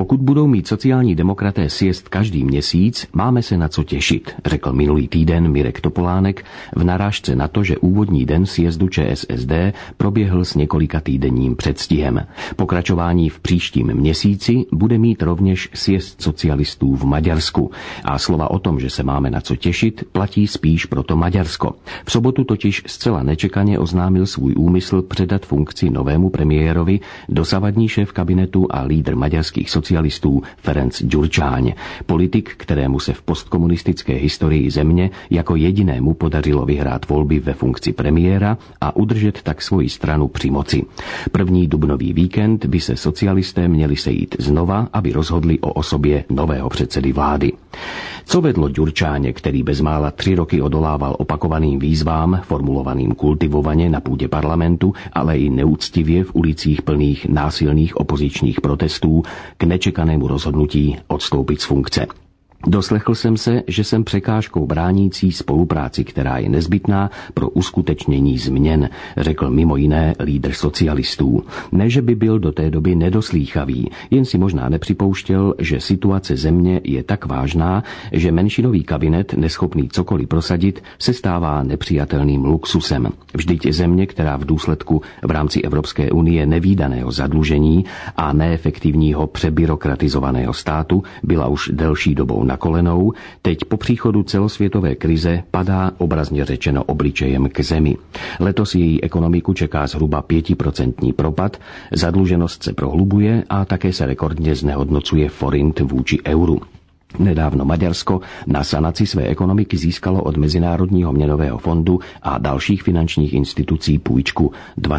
Pokud budou mít sociální demokraté sjezd každý měsíc, máme se na co těšit, řekl minulý týden Mirek Topolánek v narážce na to, že úvodní den sjezdu ČSSD proběhl s několika týdenním předstihem. Pokračování v příštím měsíci bude mít rovněž sjezd socialistů v Maďarsku. A slova o tom, že se máme na co těšit, platí spíš pro to Maďarsko. V sobotu totiž zcela nečekaně oznámil svůj úmysl předat funkci novému premiérovi dosavadní šéf kabinetu a lídr maďarských socialistů Ferenc Gyurcsány, politik, kterému se v postkomunistické historii země jako jedinému podařilo vyhrát volby ve funkci premiéra a udržet tak svoji stranu při moci. První dubnový víkend by se socialisté měli sejít znova, aby rozhodli o osobě nového předsedy vlády. Co vedlo Gyurcsány, který bezmála 3 roky odolával opakovaným výzvám, formulovaným kultivovaně na půdě parlamentu, ale i neúctivě v ulicích plných násilných opozičních protestů, k nečekanému rozhodnutí odstoupit z funkce? Doslechl jsem se, že jsem překážkou bránící spolupráci, která je nezbytná pro uskutečnění změn, řekl mimo jiné lídr socialistů. Ne, že by byl do té doby nedoslýchavý, jen si možná nepřipouštěl, že situace země je tak vážná, že menšinový kabinet, neschopný cokoliv prosadit, se stává nepřijatelným luxusem. Vždyť země, která v důsledku v rámci Evropské unie nevídaného zadlužení a neefektivního přebyrokratizovaného státu byla už delší dobou na kolenou, teď po příchodu celosvětové krize padá obrazně řečeno obličejem k zemi. Letos její ekonomiku čeká zhruba 5% propad, zadluženost se prohlubuje a také se rekordně znehodnocuje forint vůči euru. Nedávno Maďarsko na sanaci své ekonomiky získalo od Mezinárodního měnového fondu a dalších finančních institucí půjčku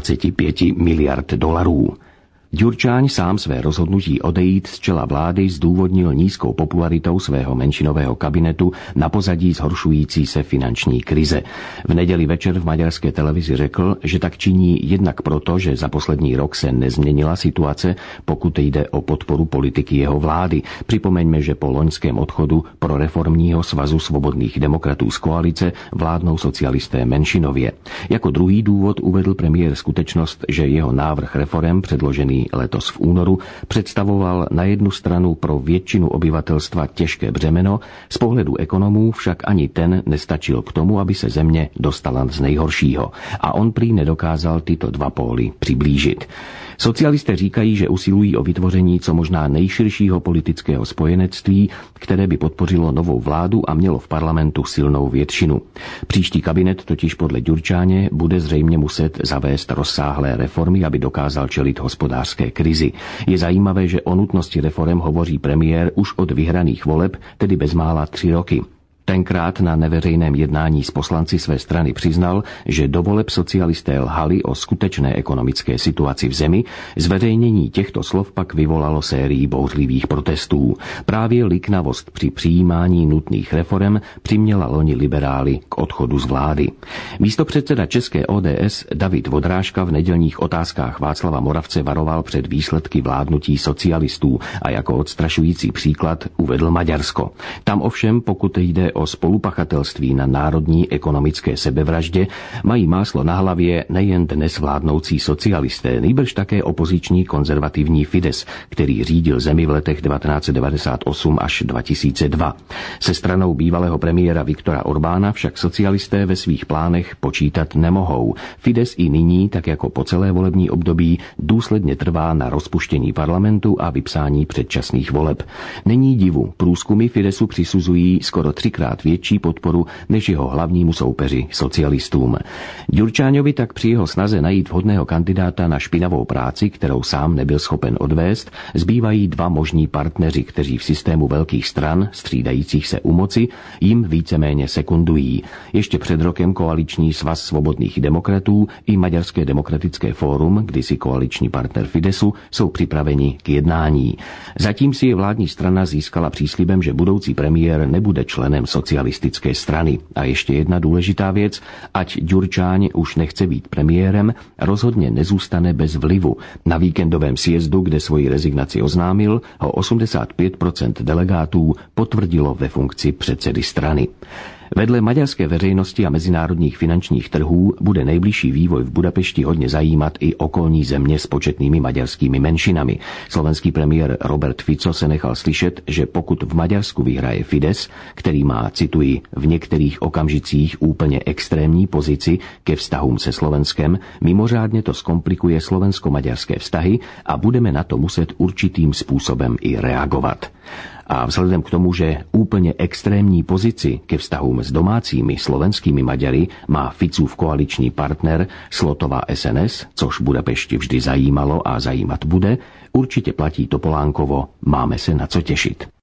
25 miliard dolarů. Gyurcsány sám své rozhodnutí odejít z čela vlády zdůvodnil nízkou popularitou svého menšinového kabinetu na pozadí zhoršující se finanční krize. V neděli večer v maďarské televizi řekl, že tak činí jednak proto, že za poslední rok se nezměnila situace, pokud jde o podporu politiky jeho vlády. Připomeňme, že po loňském odchodu Proreformního svazu svobodných demokratů z koalice vládnou socialisté menšinově. Jako druhý důvod uvedl premiér skutečnost, že jeho návrh reforem předložený letos v únoru představoval na jednu stranu pro většinu obyvatelstva těžké břemeno, z pohledu ekonomů však ani ten nestačil k tomu, aby se země dostala z nejhoršího. A on prý nedokázal tyto dva póly přiblížit. Socialisté říkají, že usilují o vytvoření co možná nejširšího politického spojenectví, které by podpořilo novou vládu a mělo v parlamentu silnou většinu. Příští kabinet totiž podle Gyurcsány bude zřejmě muset zavést rozsáhlé reformy, aby dokázal čelit hospodářské krizi. Je zajímavé, že o nutnosti reforem hovoří premiér už od vyhraných voleb, tedy bezmála 3 roky. Tenkrát na neveřejném jednání s poslanci své strany přiznal, že do voleb socialisté lhali o skutečné ekonomické situaci v zemi. Zveřejnění těchto slov pak vyvolalo sérii bouřlivých protestů. Právě liknavost při přijímání nutných reforem přiměla loni liberály k odchodu z vlády. Místopředseda české ODS David Vodrážka v nedělních otázkách Václava Moravce varoval před výsledky vládnutí socialistů a jako odstrašující příklad uvedl Maďarsko. Tam ovšem, pokud jde o spolupachatelství na národní ekonomické sebevraždě, mají máslo na hlavě nejen dnes vládnoucí socialisté, nýbrž také opoziční konzervativní Fidesz, který řídil zemi v letech 1998 až 2002. Se stranou bývalého premiéra Viktora Orbána však socialisté ve svých plánech počítat nemohou. Fidesz i nyní, tak jako po celé volební období, důsledně trvá na rozpuštění parlamentu a vypsání předčasných voleb. Není divu, průzkumy Fideszu přisuzují skoro 3krát větší podporu než jeho hlavnímu soupeři socialistům. Gyurcsáňovi tak při jeho snaze najít vhodného kandidáta na špinavou práci, kterou sám nebyl schopen odvést, zbývají 2 možní partneři, kteří v systému velkých stran, střídajících se u moci, jim víceméně sekundují. Ještě před rokem koaliční svaz svobodných demokratů i Maďarské demokratické fórum, kdysi koaliční partner Fideszu, jsou připraveni k jednání. Zatím si je vládní strana získala příslibem, že budoucí premiér nebude členem socialistické strany. A ještě jedna důležitá věc, ať Gyurcsány už nechce být premiérem, rozhodně nezůstane bez vlivu. Na víkendovém sjezdu, kde svoji rezignaci oznámil, ho 85% delegátů potvrdilo ve funkci předsedy strany. Vedle maďarské veřejnosti a mezinárodních finančních trhů bude nejbližší vývoj v Budapešti hodně zajímat i okolní země s početnými maďarskými menšinami. Slovenský premiér Robert Fico se nechal slyšet, že pokud v Maďarsku vyhraje Fidesz, který má, cituji, v některých okamžicích úplně extrémní pozici ke vztahům se Slovenskem, mimořádně to zkomplikuje slovensko-maďarské vztahy a budeme na to muset určitým způsobem i reagovat. A vzhledem k tomu, že úplně extrémní pozici ke vztahům s domácími slovenskými Maďary má Ficův koaliční partner Slotová SNS, což Budapešti vždy zajímalo a zajímat bude, určitě platí Topolánkovo, máme se na co těšit.